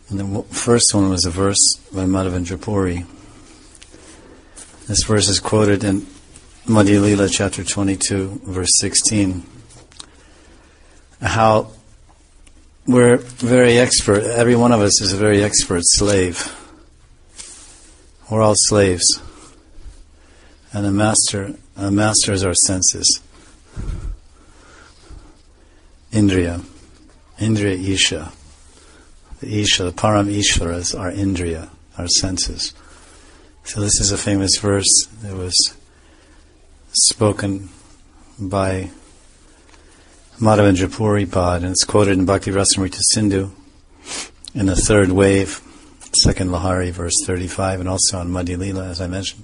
And the first one was a verse by Madhavendra Puri. This verse is quoted in Madhya Lila chapter 22, verse 16. How we're very expert, every one of us is a very expert slave. We're all slaves. And the master is our senses. Indriya Isha. The Isha, the Param Ishvara is our Indriya, our senses. So this is a famous verse that was spoken by Madhavendra Puri Pad, and it's quoted in Bhakti Rasamrita Sindhu in the third wave, second Lahari, verse 35, and also on Madhya Lila, as I mentioned.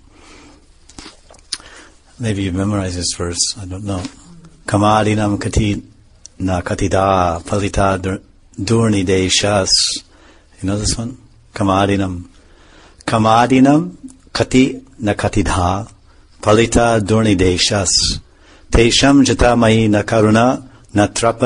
Maybe you've memorized this verse, I don't know. Kamadinam kati na katida palita durni deshas. You know this one? Kamadinam kati na katidha palita durni deshas. Tesham jata mai na karuna natrapa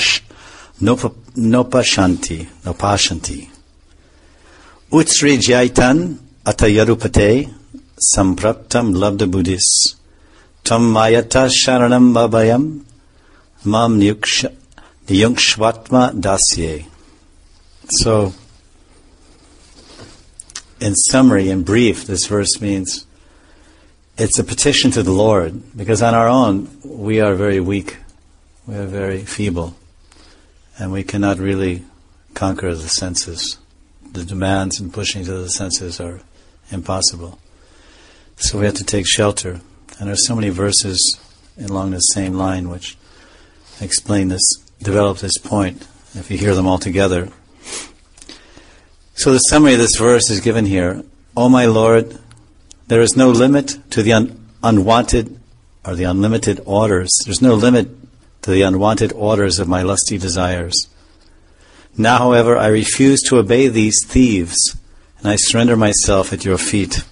nopashanti. Utsri jaitan atayarupate sampraptam labda buddhis. Tam mayata sharanam babhayam mam niyungshvatma dasye. So, in summary, in brief, this verse means it's a petition to the Lord, because on our own we are very weak, we are very feeble, and we cannot really conquer the senses. The demands and pushing to the senses are impossible. So we have to take shelter. And there are so many verses along the same line which explain this, develop this point, if you hear them all together. So the summary of this verse is given here. O my Lord, there is no limit to the unwanted or the unlimited orders. There's no limit to the unwanted orders of my lusty desires. Now, however, I refuse to obey these thieves, and I surrender myself at your feet.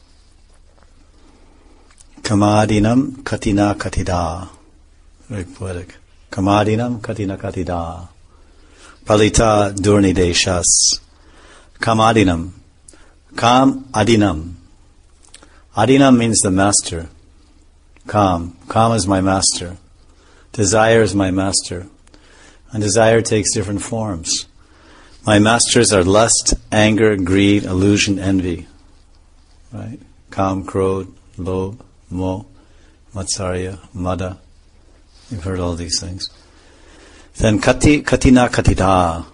Kamadinam katina katida. Very poetic. Kamadinam katina katida. Palita durni deshas. Kamadinam. Kam adinam. Adinam means the master. Kam. Kam is my master. Desire is my master. And desire takes different forms. My masters are lust, anger, greed, illusion, envy. Right? Kam, Krodh, Lobh, Moh, Matsarya, Mada. You've heard all these things. Then katina katidha.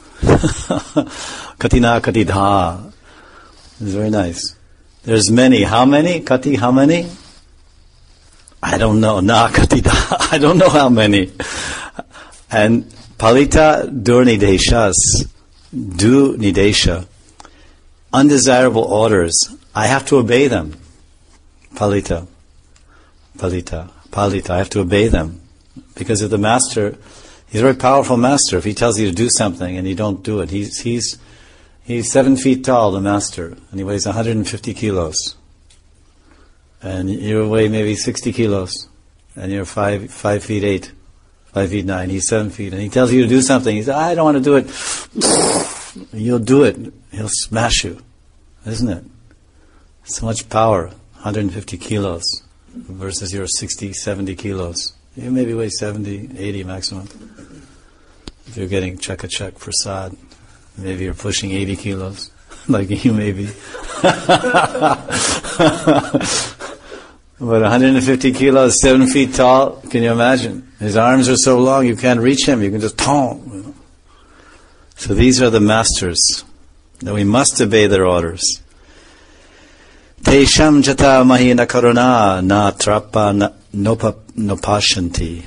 Katina katidha. It's very nice. There's many. How many? Kati, how many? I don't know. Na katidha. I don't know how many. And palita durnideshas. Du nidesha. Undesirable orders. I have to obey them. Palita. I have to obey them. Because of the master, he's a very powerful master. If he tells you to do something and you don't do it, he's 7 feet tall, the master, and he weighs 150 kilos. And you weigh maybe 60 kilos, and you're 5 feet 8, 5 feet 9, he's 7 feet, and he tells you to do something, he says, I don't want to do it. You'll do it. He'll smash you. Isn't it? So much power. 150 kilos versus your 60, 70 kilos. You maybe weigh 70, 80 maximum. If you're getting chak prasad, maybe you're pushing 80 kilos, like you may be. But 150 kilos, 7 feet tall, can you imagine? His arms are so long you can't reach him, you can just tong. You know? So these are the masters, that we must obey their orders. Tesham jata mahina karuna na trapa nopashanti.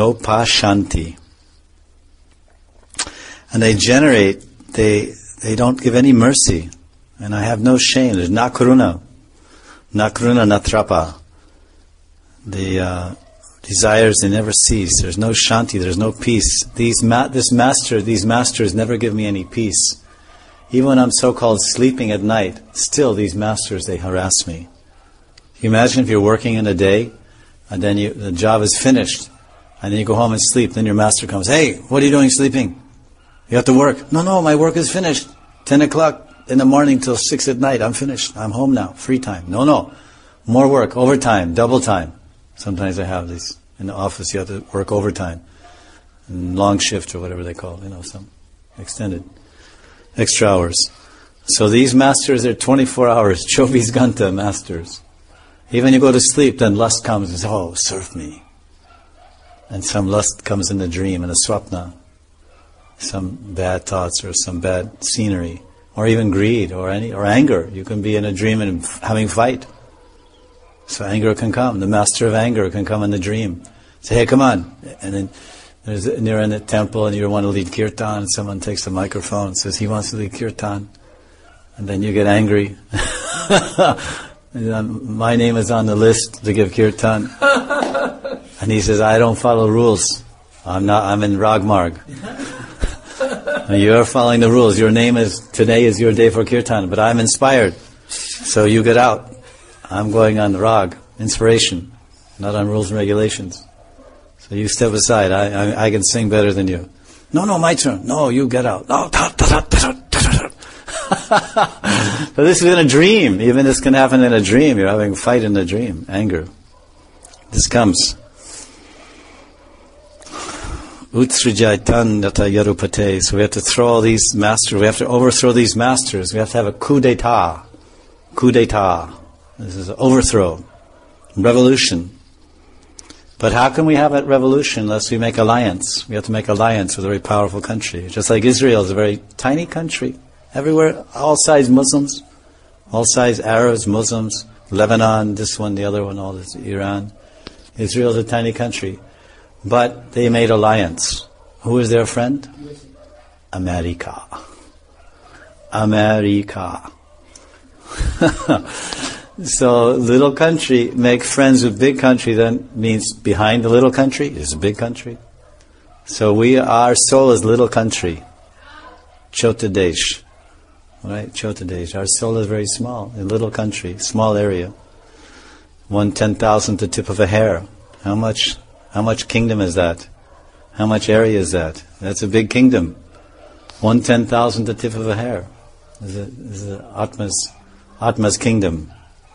And they don't give any mercy. And I have no shame. There's na karuna natrapa. The desires, they never cease. There's no shanti, there's no peace. These masters never give me any peace. Even when I'm so-called sleeping at night, still these masters, they harass me. Can you imagine if you're working in a day, and then the job is finished, and then you go home and sleep, then your master comes, hey, what are you doing sleeping? You have to work. No, my work is finished. 10 o'clock in the morning till 6 at night, I'm finished. I'm home now. Free time. No. More work, overtime, double time. Sometimes I have these in the office. You have to work overtime, long shift or whatever they call it, some extended extra hours. So these masters are 24 hours, Chovis Ganta masters. Even you go to sleep, then lust comes and says, oh, serve me. And some lust comes in a dream, in a swapna. Some bad thoughts or some bad scenery. Or even greed or anger. You can be in a dream and having fight. So anger can come. The master of anger can come in the dream. Say, hey, come on. And then you're in a temple and you want to lead kirtan. And someone takes the microphone and says, he wants to lead kirtan. And then you get angry. My name is on the list to give kirtan. And he says, I don't follow rules. I'm in Ragmarg. You're following the rules. Your name is, today is your day for kirtan, but I'm inspired. So you get out. I'm going on Rag, inspiration, not on rules and regulations. So you step aside. I can sing better than you. No, my turn. No, you get out. No, So this is in a dream. Even this can happen in a dream. You're having a fight in a dream. Anger. This comes. Utsrijaitan yata yarupate. So we have to throw all these masters. We have to overthrow these masters. We have to have a coup d'etat. Coup d'etat. This is an overthrow. Revolution. But how can we have a revolution unless we make alliance? We have to make alliance with a very powerful country. Just like Israel is a very tiny country. Everywhere, all sides Muslims, all sides Arabs, Muslims, Lebanon, this one, the other one, all this, Iran. Israel is a tiny country. But they made alliance. Who is their friend? America. America. So little country make friends with big country, then means behind the little country is a big country. So our soul is little country. Chota Desh. Right? Chota Desh. Our soul is very small, a little country, small area. 1/10,000th the tip of a hair. How much kingdom is that? How much area is that? That's a big kingdom. 1/10,000th the tip of a hair. This is Atma's kingdom.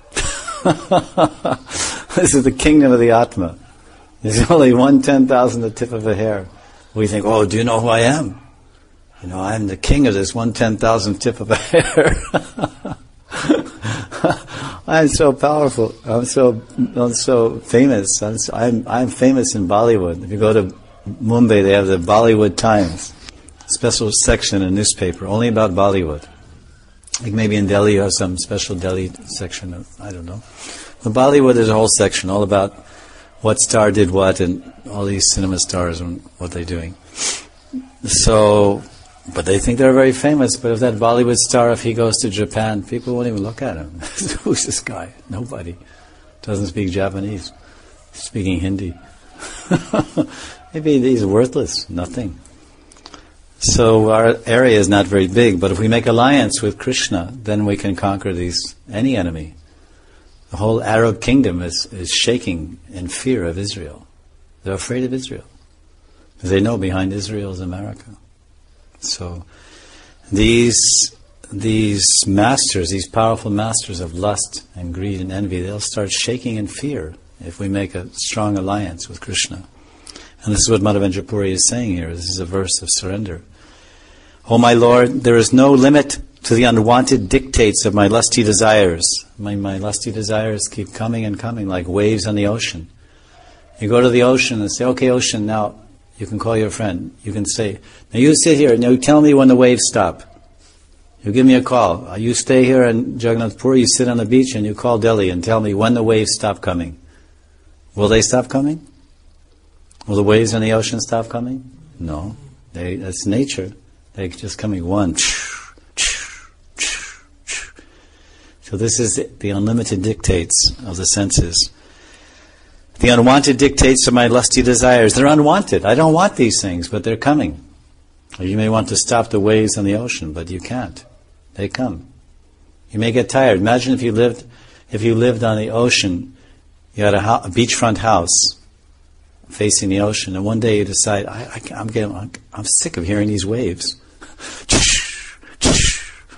This is the kingdom of the Atma. There's only 1/10,000th the tip of a hair. We think, oh, do you know who I am? I'm the king of this 1/10,000th tip of a hair. I'm so powerful. I'm so famous. I'm famous in Bollywood. If you go to Mumbai, they have the Bollywood Times, special section in a newspaper only about Bollywood. Like maybe in Delhi you have some special Delhi section. I don't know. But Bollywood is a whole section all about what star did what and all these cinema stars and what they're doing. So, but they think they're very famous. But if that Bollywood star, if he goes to Japan, people won't even look at him. Who's this guy? Nobody. Doesn't speak Japanese. He's speaking Hindi. Maybe he's worthless. Nothing. So our area is not very big, but if we make alliance with Krishna, then we can conquer any enemy. The whole Arab kingdom is shaking in fear of Israel. They're afraid of Israel. Because they know behind Israel is America. So these masters, these powerful masters of lust and greed and envy, they'll start shaking in fear if we make a strong alliance with Krishna. And this is what Madhavendra Puri is saying here. This is a verse of surrender. O my Lord, there is no limit to the unwanted dictates of my lusty desires. My lusty desires keep coming and coming like waves on the ocean. You go to the ocean and say, okay, ocean, now you can call your friend. You can say, now you sit here, now you tell me when the waves stop. You give me a call. You stay here in Jagannath Puri, you sit on the beach and you call Delhi and tell me when the waves stop coming. Will they stop coming? Will the waves on the ocean stop coming? No. That's nature. They're just coming one. So this is the unlimited dictates of the senses. The unwanted dictates of my lusty desires. They're unwanted. I don't want these things, but they're coming. Or you may want to stop the waves on the ocean, but you can't. They come. You may get tired. Imagine if you lived on the ocean, you had a beachfront house facing the ocean, and one day you decide, I'm sick of hearing these waves.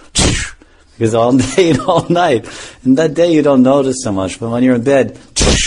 Because all day and all night. And that day you don't notice so much, but when you're in bed,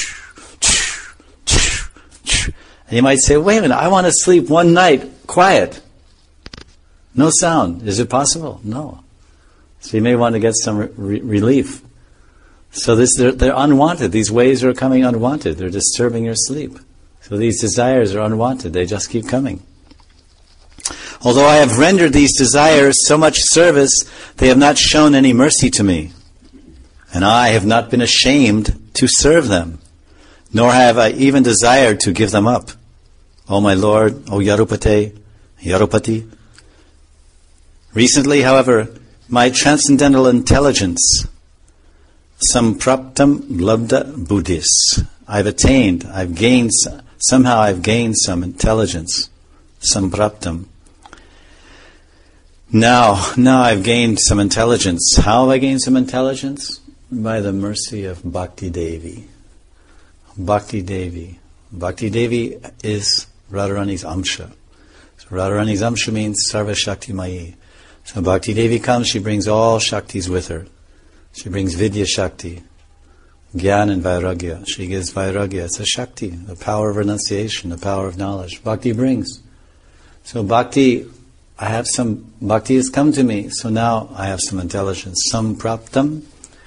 and you might say, wait a minute, I want to sleep one night, quiet. No sound. Is it possible? No. So you may want to get some relief. So they're unwanted. These waves are coming unwanted. They're disturbing your sleep. So these desires are unwanted. They just keep coming. Although I have rendered these desires so much service, they have not shown any mercy to me. And I have not been ashamed to serve them, nor have I even desired to give them up. O my Lord, O Yarupati. Recently, however, my transcendental intelligence, sampraptam labda buddhis, I've gained some intelligence, sampraptam. Now I've gained some intelligence. How have I gained some intelligence? By the mercy of Bhakti Devi. Bhakti Devi. Bhakti Devi is Radharani's Amsha. So Radharani's Amsha means Sarva Shakti Mayi. So Bhakti Devi comes, she brings all Shaktis with her. She brings Vidya Shakti, Gyan and Vairagya. She gives Vairagya. It's a Shakti, the power of renunciation, the power of knowledge. Bhakti brings. So Bhakti has come to me, so now I have some intelligence. Sampraptam.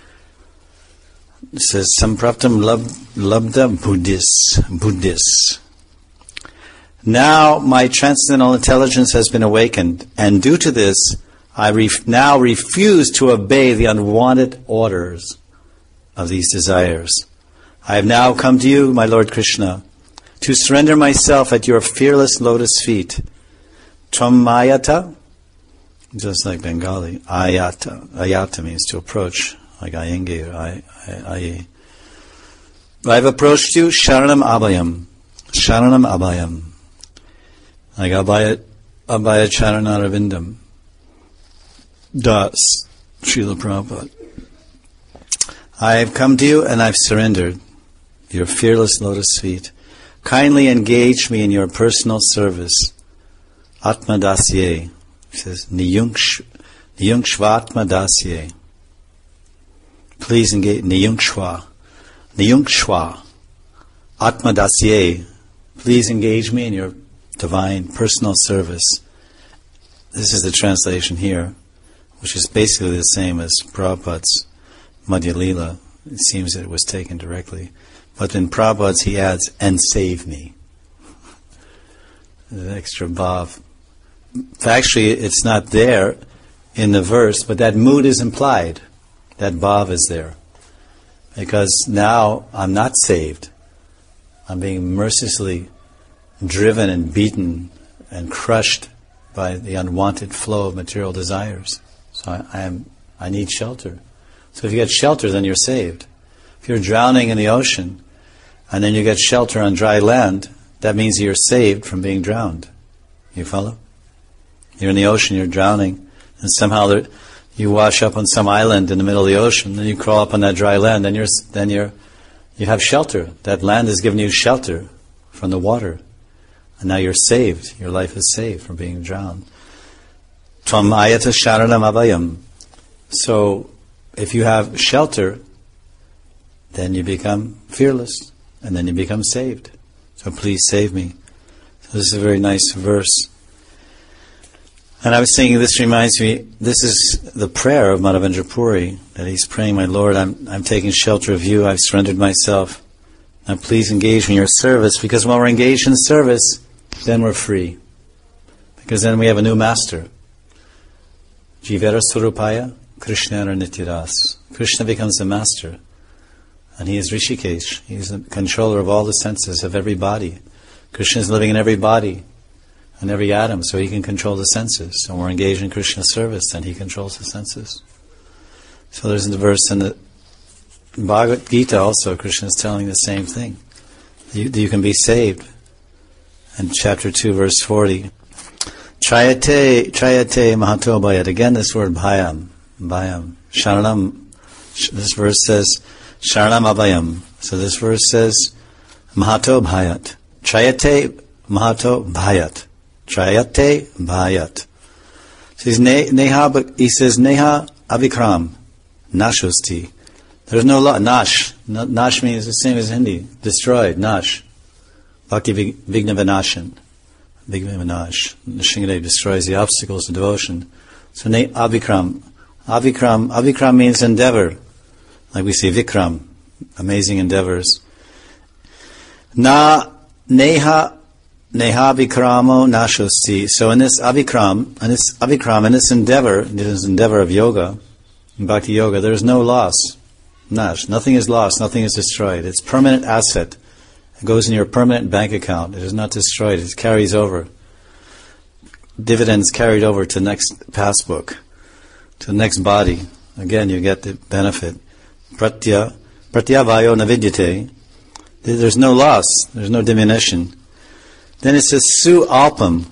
It says, Sampraptam labda buddhis. Now my transcendental intelligence has been awakened, and due to this, I now refuse to obey the unwanted orders of these desires. I have now come to you, my Lord Krishna, to surrender myself at your fearless lotus feet. Tram-ayata, just like Bengali, ayata means to approach, like ayenge or aye. I've approached you, sharanam abhayam, like abhaya charanaravindam. Das, Srila Prabhupada. I have come to you and I've surrendered your fearless lotus feet. Kindly engage me in your personal service. Atma dasye. It says, Niyungshva Atma dasye. Please engage, Niyungshva Atma dasye. Please engage me in your divine personal service. This is the translation here, which is basically the same as Prabhupada's Madhya Lila. It seems that it was taken directly. But in Prabhupada's he adds, and save me. The extra bhav. Actually, it's not there in the verse, but that mood is implied. That bhav is there. Because now I'm not saved. I'm being mercilessly driven and beaten and crushed by the unwanted flow of material desires. So I need shelter. So if you get shelter, then you're saved. If you're drowning in the ocean, and then you get shelter on dry land, that means you're saved from being drowned. You follow? You're in the ocean, you're drowning, and somehow you wash up on some island in the middle of the ocean, then you crawl up on that dry land, then you have shelter. That land has given you shelter from the water. And now you're saved. Your life is saved from being drowned. Tvam ayata sharanam abhayam. So, if you have shelter, then you become fearless, and then you become saved. So please save me. So this is a very nice verse. And I was thinking, this reminds me, this is the prayer of Madhavendra Puri, that he's praying, my Lord, I'm taking shelter of you, I've surrendered myself. Now please engage me in your service, because when we're engaged in service, then we're free. Because then we have a new master. Jivera Surupaya, Krishna Nityadas. Krishna becomes the master. And he is Rishikesh. He is the controller of all the senses of every body. Krishna is living in every body and every atom, so he can control the senses. So when we're engaged in Krishna's service, then he controls the senses. So there's the verse in the Bhagavad Gita also, Krishna is telling the same thing. You can be saved. In chapter 2, verse 40. Trayate mahato bhayat. Again, this word bhayam. Sharanam. This verse says sharanam abhayam. So this verse says mahato bhayat. Trayate mahato bhayat. Trayate bhayat. So he says neha avikram, nashosti. There's no loss. Nash. Nash means the same as Hindi. Destroyed. Nash. Bhakti Vigna Vinashan. Vigna Vinash. Nrsimhadev destroys the obstacles of devotion. So avikram. Avikram means endeavor. Like we say Vikram. Amazing endeavors. Neha vikramo nashosti. So in this avikram, in this endeavor of yoga, in Bhakti Yoga, there is no loss. Nash. Nothing is lost, nothing is destroyed. It's permanent asset. It goes in your permanent bank account. It is not destroyed, it carries over. Dividends carried over to next passbook, to the next body. Again, you get the benefit. Pratyavayo navidyate. There's no loss, there's no diminution. Then it says su alpam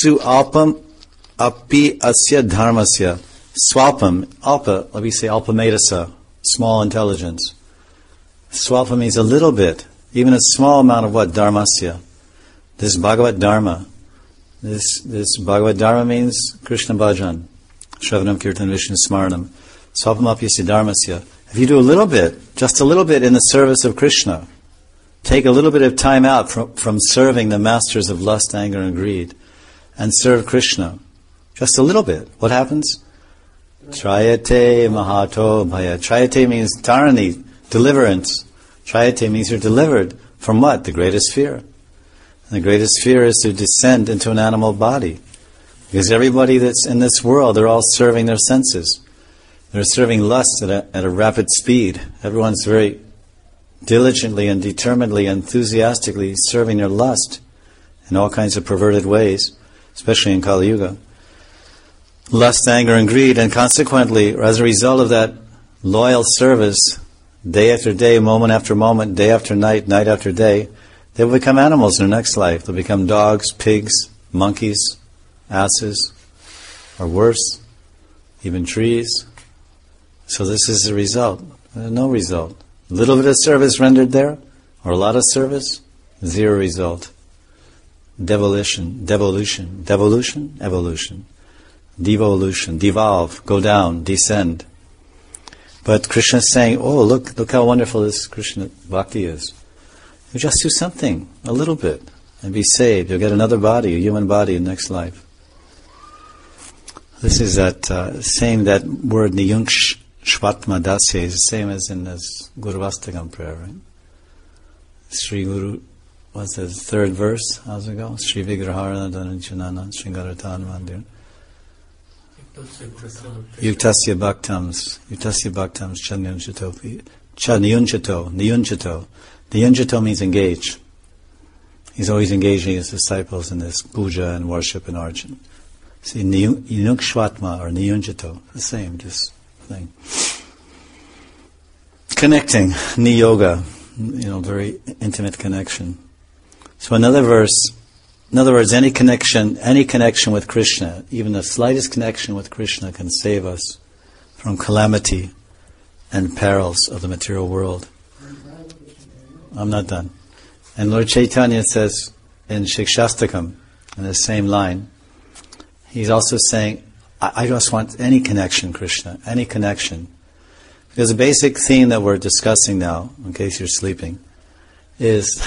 api asya dharmasya. Swalpam, alpa, let me say alpametasa, small intelligence. Swalpa means a little bit, even a small amount of what? Dharmasya. This Bhagavad Dharma. This Bhagavad Dharma means Krishna Bhajan. Shravanam Kirtan Vishnu Smaranam. Swalpam api asya dharmasya. If you do a little bit, just a little bit in the service of Krishna, take a little bit of time out from serving the masters of lust, anger, and greed, and serve Krishna. Just a little bit. What happens? Trayate mahato bhaya. Trayate means tarani, deliverance. Trayate means you're delivered from what? The greatest fear. And the greatest fear is to descend into an animal body. Because everybody that's in this world, they're all serving their senses. They're serving lust at a rapid speed. Everyone's very diligently and determinedly, enthusiastically serving their lust in all kinds of perverted ways, especially in Kali Yuga. Lust, anger, and greed, and consequently, as a result of that loyal service, day after day, moment after moment, day after night, night after day, they will become animals in their next life. They'll become dogs, pigs, monkeys, asses, or worse, even trees. So this is the result. No result. A little bit of service rendered there, or a lot of service, zero result. Devolution, evolution. Devolution, devolve, go down, descend. But Krishna is saying, oh, look how wonderful this Krishna Bhakti is. You just do something, a little bit, and be saved. You'll get another body, a human body in the next life. This is that word niyunksh shvatma dasya is the same as in this Guru Vastakam prayer, right? Sri Guru, what's the third verse? How's it go? Sri Vigrahara Dhananjanana Sringaratan Mandir. Yuktasya bhaktams niyunchato. Niyunchato means engage. He's always engaging his disciples in this puja and worship and arjan. See, niyunkshvatma or niyunchato, the same, just thing. Connecting, niyoga, very intimate connection. So in other words, any connection with Krishna, even the slightest connection with Krishna, can save us from calamity and perils of the material world. I'm not done. And Lord Chaitanya says in Shikshastakam, in the same line, he's also saying, I just want any connection, Krishna, any connection. Because the basic theme that we're discussing now, in case you're sleeping, is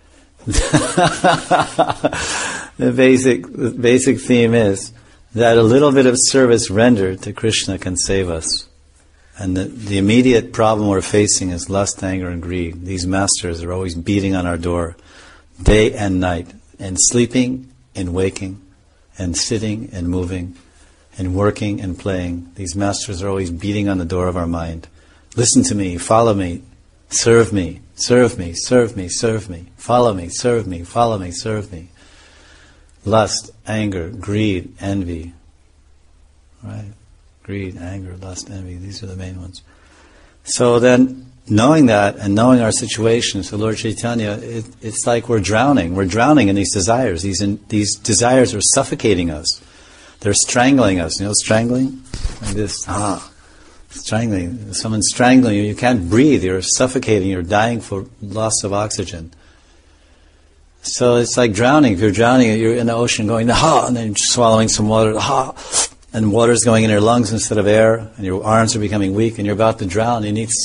the basic theme is that a little bit of service rendered to Krishna can save us. And the immediate problem we're facing is lust, anger, and greed. These masters are always beating on our door, day and night, and sleeping and waking, and sitting and moving, and working and playing. These masters are always beating on the door of our mind. Listen to me, follow me, serve me, serve me, serve me, serve me, follow me, serve me, follow me, serve me. Lust, anger, greed, envy. Right? Greed, anger, lust, envy, these are the main ones. So then, knowing that and knowing our situation, so Lord Chaitanya, it's like we're drowning. We're drowning in these desires. These desires are suffocating us. They're strangling us. You know, strangling? Like this. Strangling. Someone's strangling you. You can't breathe. You're suffocating. You're dying for loss of oxygen. So it's like drowning. If you're drowning, you're in the ocean going, and then swallowing some water, and water's going in your lungs instead of air, and your arms are becoming weak, and you're about to drown.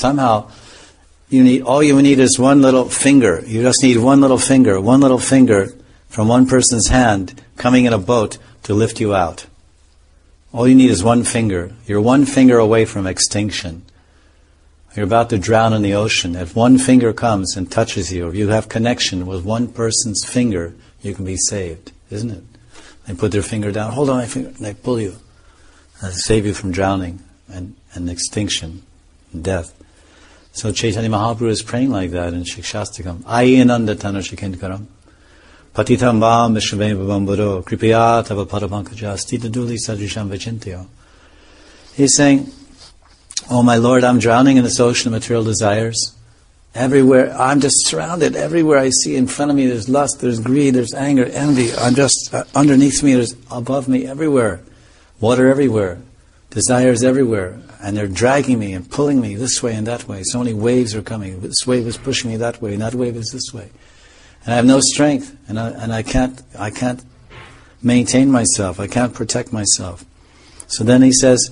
All you need is one little finger. You just need one little finger from one person's hand coming in a boat to lift you out. All you need is one finger. You're one finger away from extinction. You're about to drown in the ocean. If one finger comes and touches you, if you have connection with one person's finger, you can be saved, isn't it? They put their finger down, hold on my finger, and they pull you. And they save you from drowning and extinction and death. So Chaitanya Mahaprabhu is praying like that in Shikshastakam. Ayenanda tanashikindkaram. Patitam vam vishvem vamburo. Kripaya tava parapankaja. Stita duli sadrisham vachintya. He's saying, oh my Lord, I'm drowning in this ocean of material desires. Everywhere, I'm just surrounded. Everywhere I see in front of me, there's lust, there's greed, there's anger, envy. I'm just, underneath me, there's above me, everywhere. Water everywhere. Desires everywhere. And they're dragging me and pulling me this way and that way. So many waves are coming. This wave is pushing me that way, and that wave is this way. And I have no strength, and I can't maintain myself. I can't protect myself. So then he says,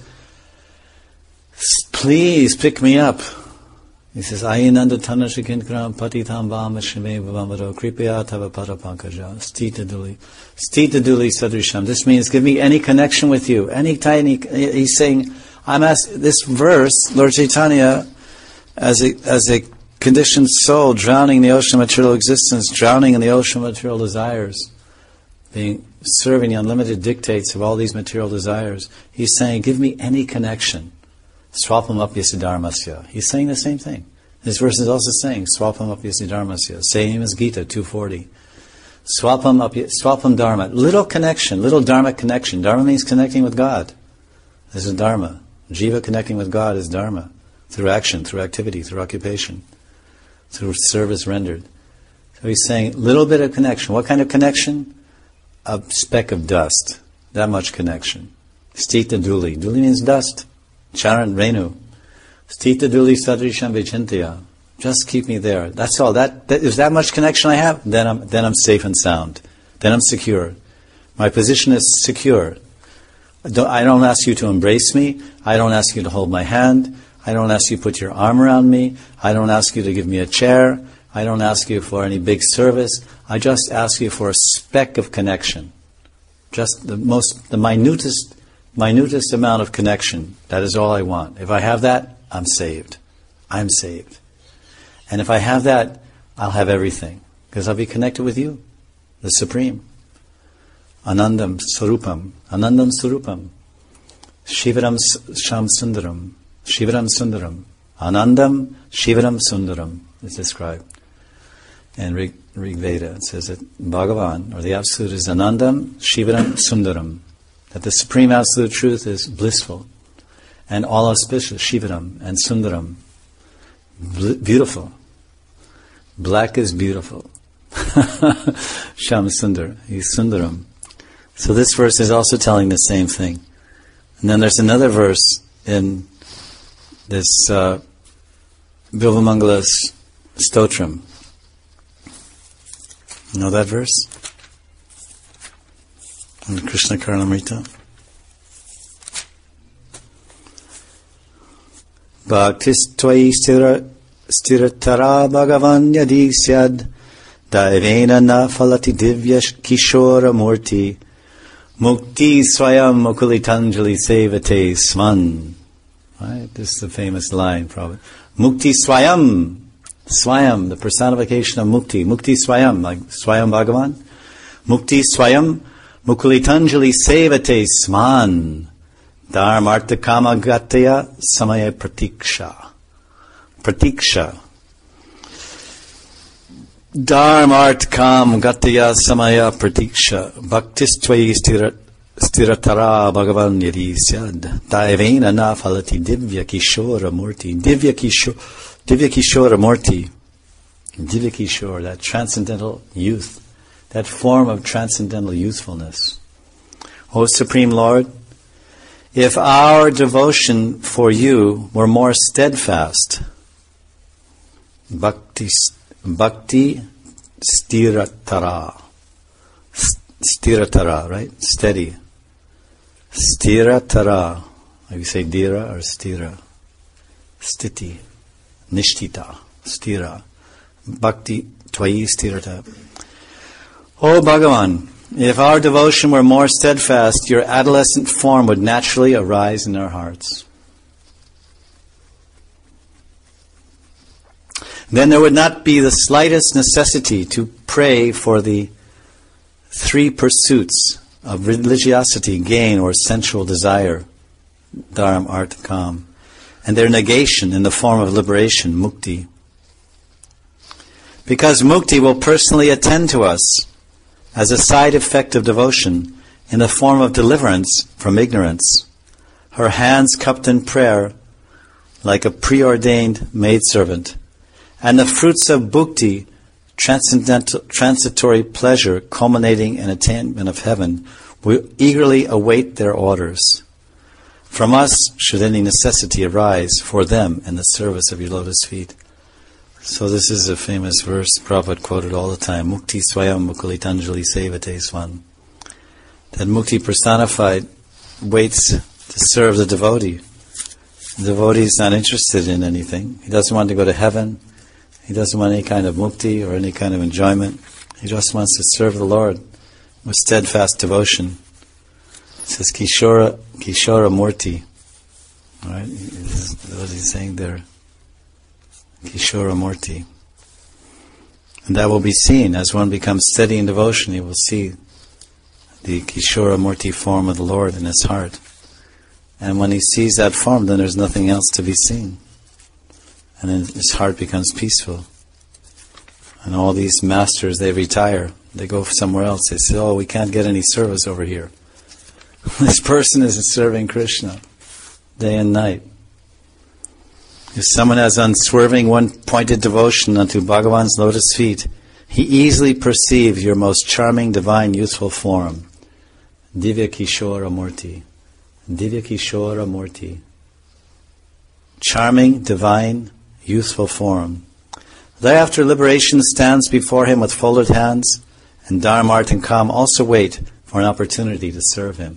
please pick me up. He says, Ayinanda tanashikinkram patitam vam shime vamaro kripaya tava parapankaja stita duli sadrisham. This means give me any connection with you. Any tiny. He's saying, I'm asking this verse, Lord Chaitanya, as a conditioned soul drowning in the ocean of material existence, drowning in the ocean of material desires, serving the unlimited dictates of all these material desires. He's saying, give me any connection. Swapam apyasi dharmasya. He's saying the same thing. This verse is also saying, Swapam apyasi dharmasya. Same as Gita 240. Swapam dharma. Little connection, little dharma connection. Dharma means connecting with God. This is dharma. Jiva connecting with God is dharma. Through action, through activity, through occupation, through service rendered. So he's saying, little bit of connection. What kind of connection? A speck of dust. That much connection. Stita duli. Duli means dust. Charan Renu. Stita duli sadrisham vichintya. Just keep me there. That's all. That is that much connection I have, then I'm safe and sound. Then I'm secure. My position is secure. I don't ask you to embrace me. I don't ask you to hold my hand. I don't ask you to put your arm around me. I don't ask you to give me a chair. I don't ask you for any big service. I just ask you for a speck of connection. Just the minutest amount of connection. That is all I want. If I have that, I'm saved. I'm saved. And if I have that, I'll have everything. Because I'll be connected with you, the Supreme. Anandam Surupam. Anandam Surupam. Shivaram Sham Sundaram. Shivaram Sundaram. Anandam Shivaram Sundaram is described. And Rig Veda, it says that Bhagavan, or the Absolute, is Anandam Shivaram Sundaram. That the Supreme Absolute Truth is blissful and all auspicious, Shivaram and Sundaram. Beautiful. Black is beautiful. Sham Sundar, he's Sundaram. So this verse is also telling the same thing. And then there's another verse in this Bilvamangala's Stotram. You know that verse? In Krishna Karnamrita. Bhaktis tvai stiratara bhagavan yadi syad daivena na falati divya kishora murti mukti swayam mukulitanjali sevate sman. Right? This is the famous line, probably. Mukti swayam. Swayam, the personification of mukti. Mukti swayam, like Swayam Bhagavan. Mukti swayam mukulitanjali sevate sman. Dharmartha kama gataya samaya pratiksha. Pratiksha. Dharmartha kam gataya samaya pratiksha. Bhaktis tvai stiratara bhagavan yadi syad. Daivena na falati divya kishora murti. Divya kishora murti. Divya kishora, that transcendental youth. That form of transcendental youthfulness. O Supreme Lord, if our devotion for you were more steadfast, bhakti stiratara, right? Steady. Stira tara. You say dira or stira? Stiti. Nishtita. Stira. Bhakti twayi stirata. O Bhagavan, if our devotion were more steadfast, your adolescent form would naturally arise in our hearts. Then there would not be the slightest necessity to pray for the three pursuits of religiosity, gain, or sensual desire, dharma, artha, kam, and their negation in the form of liberation, mukti. Because mukti will personally attend to us as a side effect of devotion in the form of deliverance from ignorance, her hands cupped in prayer like a preordained maidservant, and the fruits of bhukti, transitory pleasure culminating in attainment of heaven, will eagerly await their orders. From us should any necessity arise for them in the service of your lotus feet. So this is a famous verse Prabhupada quoted all the time, Mukti Swayam Mukulitanjali Sevate Swan. That mukti personified waits to serve the devotee. The devotee is not interested in anything. He doesn't want to go to heaven. He doesn't want any kind of mukti or any kind of enjoyment. He just wants to serve the Lord with steadfast devotion. It says Kishora Murti. Right? This is what he's saying there. Kishora Murti. And that will be seen as one becomes steady in devotion. He will see the Kishora Murti form of the Lord in his heart. And when he sees that form, then there's nothing else to be seen. And then his heart becomes peaceful. And all these masters, they retire. They go somewhere else. They say, oh, we can't get any service over here. This person is serving Krishna day and night. If someone has unswerving one-pointed devotion unto Bhagavan's lotus feet, he easily perceives your most charming, divine, youthful form. Divya Kishora Murti. Divya Kishora Murti. Charming, divine, youthful form. Thereafter liberation stands before him with folded hands, and Dharma, Artha, and Kam also wait for an opportunity to serve him.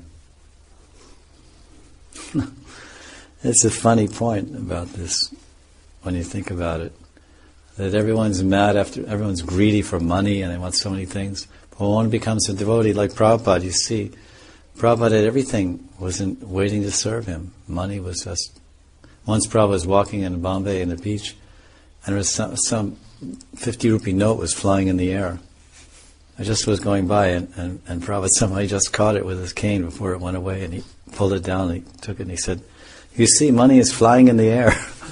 It's a funny point about this when you think about it. That everyone's everyone's greedy for money and they want so many things. But when one becomes a devotee like Prabhupada, you see, Prabhupada had everything, wasn't waiting to serve him. Money was just... Once Prabhupada was walking in Bombay in the beach, and there was some 50 rupee note was flying in the air. I just was going by, and Prabhupada somehow he just caught it with his cane before it went away, and he pulled it down, and he took it, and he said, you see, money is flying in the air.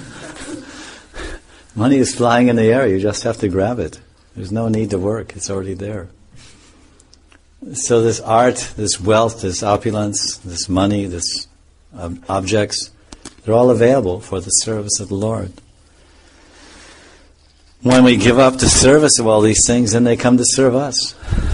Money is flying in the air, you just have to grab it. There's no need to work, it's already there. So this art, this wealth, this opulence, this money, this objects, they're all available for the service of the Lord. When we give up the service of all these things, then they come to serve us.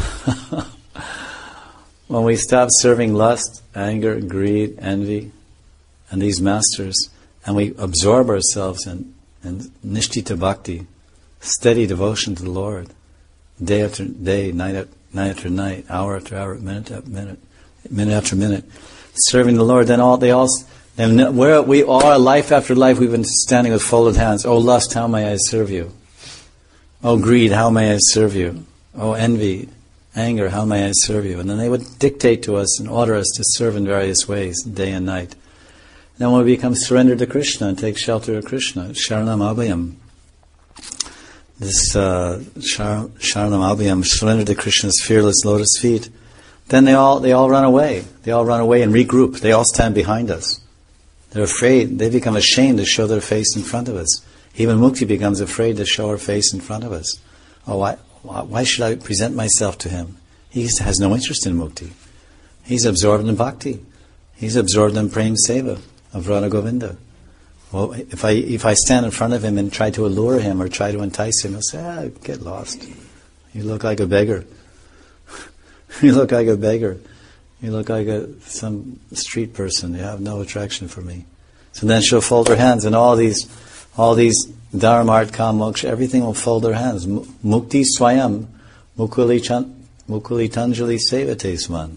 When we stop serving lust, anger, greed, envy, and these masters, and we absorb ourselves in nishtita bhakti, steady devotion to the Lord, day after day, night after night, hour after hour, minute after minute, serving the Lord, then where we are, life after life, we've been standing with folded hands. Oh lust, how may I serve you? Oh greed, how may I serve you? Oh envy, anger, how may I serve you? And then they would dictate to us and order us to serve in various ways, day and night. Then when we become surrendered to Krishna and take shelter of Krishna, Sharanam Abhayam. This Sharanam Abhayam, surrendered to Krishna's fearless lotus feet. Then they all run away. They all run away and regroup. They all stand behind us. They're afraid. They become ashamed to show their face in front of us. Even Mukti becomes afraid to show her face in front of us. Oh, why should I present myself to him? He has no interest in Mukti. He's absorbed in bhakti. He's absorbed in prem seva of Radha Govinda. Well, if I stand in front of him and try to allure him or try to entice him, he'll say, get lost. You look like a beggar. You look like a beggar. You look like some street person. You have no attraction for me. So then she'll fold her hands, and all these dharma, artha, kam, moksha, everything will fold their hands. Mukti swayam, mukulitanjali sevate swan.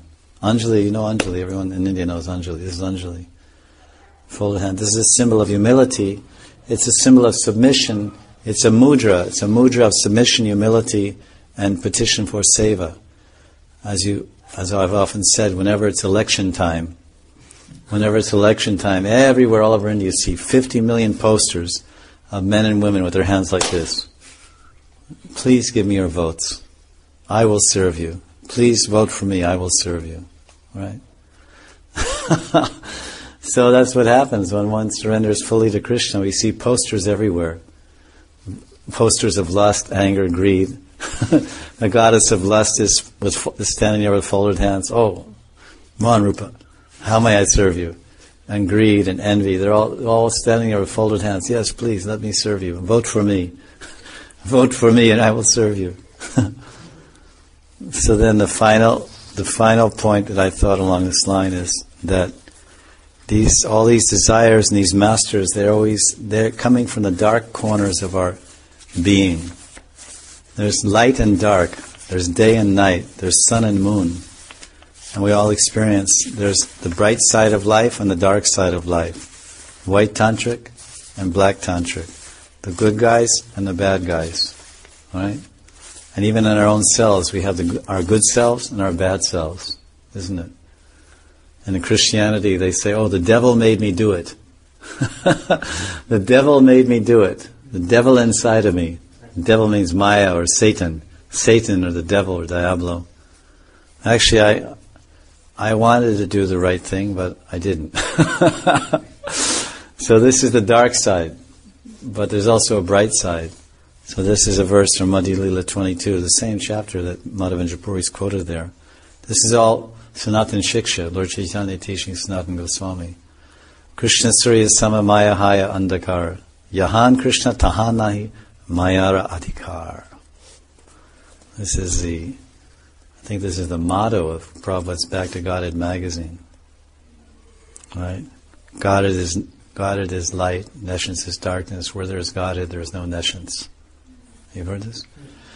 Anjali, you know Anjali. Everyone in India knows Anjali. This is Anjali. Folded hand. This is a symbol of humility. It's a symbol of submission. It's a mudra. It's a mudra of submission, humility, and petition for seva. As I've often said, whenever it's election time, everywhere, all over India, you see 50 million posters of men and women with their hands like this. Please give me your votes. I will serve you. Please vote for me. I will serve you. Right? So that's what happens when one surrenders fully to Krishna. We see posters everywhere. Posters of lust, anger, greed. The goddess of lust is standing there with folded hands. Oh, Mohan Rupa, how may I serve you? And greed and envy, they're all standing there with folded hands. Yes, please, let me serve you. Vote for me. Vote for me and I will serve you. So then the final point that I thought along this line is that all these desires and these masters, they're coming from the dark corners of our being. There's light and dark. There's day and night. There's sun and moon. And we all experience, there's the bright side of life and the dark side of life. White tantric and black tantric. The good guys and the bad guys. Right? And even in our own selves, we have our good selves and our bad selves. Isn't it? And in Christianity, they say, oh, the devil made me do it. The devil made me do it. The devil inside of me. The devil means Maya or Satan. Satan or the devil or Diablo. Actually, I wanted to do the right thing, but I didn't. So this is the dark side. But there's also a bright side. So this is a verse from Madhya Lila 22, the same chapter that Madhavendra Puri's quoted there. This is all Sanatan Shiksha, Lord Chaitanya teaching Sanatan Goswami. Krishna Surya Sama Maya Haya Andakar. Yahan Krishna Tahanahi Mayara Adhikar. I think this is the motto of Prabhupada's Back to Godhead magazine. Right? Godhead is light, nescience is darkness. Where there is Godhead, there is no nescience. You've heard this?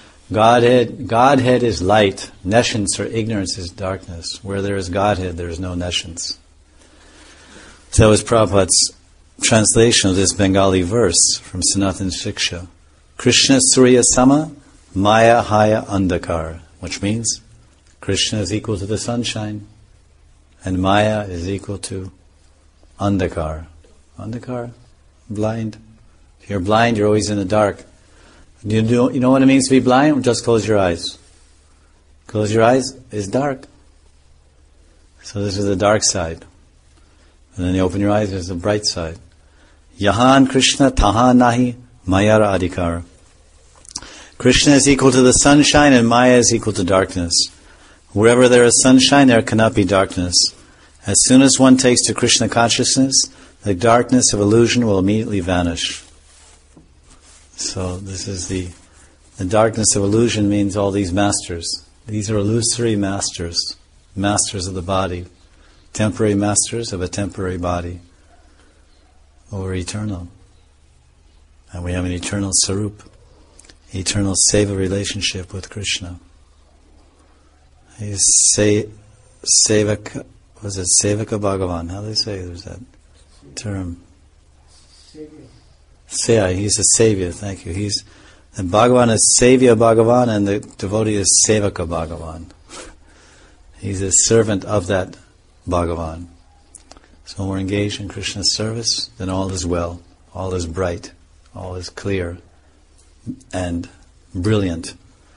Godhead is light. Nescience or ignorance is darkness. Where there is Godhead, there is no nescience. So that was Prabhupada's translation of this Bengali verse from Sanatan Shiksha. Krishna Surya Sama Maya Haya Andakar, which means Krishna is equal to the sunshine and Maya is equal to Andakar. Andakar, blind. If you're blind, you're always in the dark. You know what it means to be blind? Just close your eyes. Close your eyes, it's dark. So this is the dark side. And then you open your eyes, there's the bright side. Yahan Krishna Taha Nahi Mayara Adhikar. Krishna is equal to the sunshine and Maya is equal to darkness. Wherever there is sunshine, there cannot be darkness. As soon as one takes to Krishna consciousness, the darkness of illusion will immediately vanish. So this is the darkness of illusion means all these masters. These are illusory masters, masters of the body, temporary masters of a temporary body. But we're eternal. And we have an eternal sarup, eternal seva relationship with Krishna. He's Sevaka, was it Sevaka Bhagavan? How do they say there's that term? He's a savior, thank you. The Bhagavan is Savya Bhagavan and the devotee is Sevaka Bhagavan. He's a servant of that Bhagavan. So when we're engaged in Krishna's service, then all is well, all is bright, all is clear and brilliant.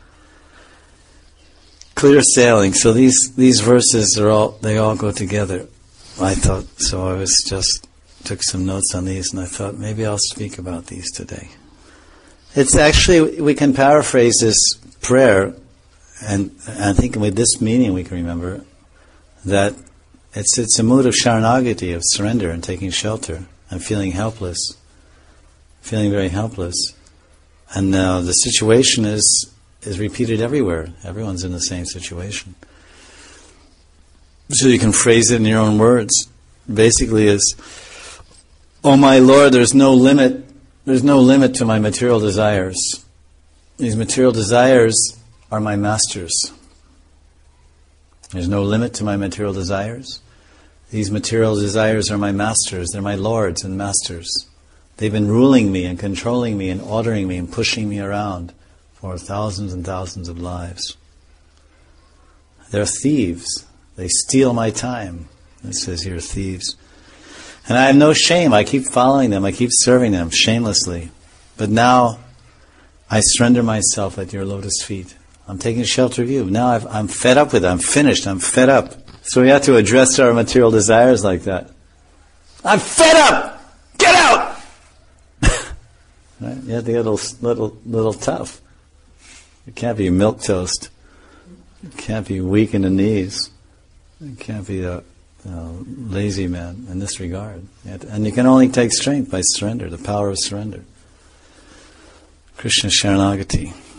Clear sailing. So these verses they all go together. I thought so. I took some notes on these, and I thought maybe I'll speak about these today. It's actually, we can paraphrase this prayer, and I think with this meaning we can remember that it's a mood of sharanagati, of surrender and taking shelter and feeling helpless, feeling very helpless. And now the situation is repeated everywhere. Everyone's in the same situation. So you can phrase it in your own words. Basically is, oh my Lord, there's no limit to my material desires. These material desires are my masters. There's no limit to my material desires. These material desires are my masters. They're my lords and masters. They've been ruling me and controlling me and ordering me and pushing me around for thousands and thousands of lives. They're thieves. They steal my time. It says here, thieves. And I have no shame. I keep following them. I keep serving them shamelessly. But now I surrender myself at your lotus feet. I'm taking shelter of you. Now I'm fed up with it. I'm finished. I'm fed up. So we have to address our material desires like that. I'm fed up! Get out! Right? You have to get a little tough. You can't be milquetoast. You can't be weak in the knees. You can't be a lazy man in this regard. And you can only take strength by surrender, the power of surrender. Krishna Sharanagati.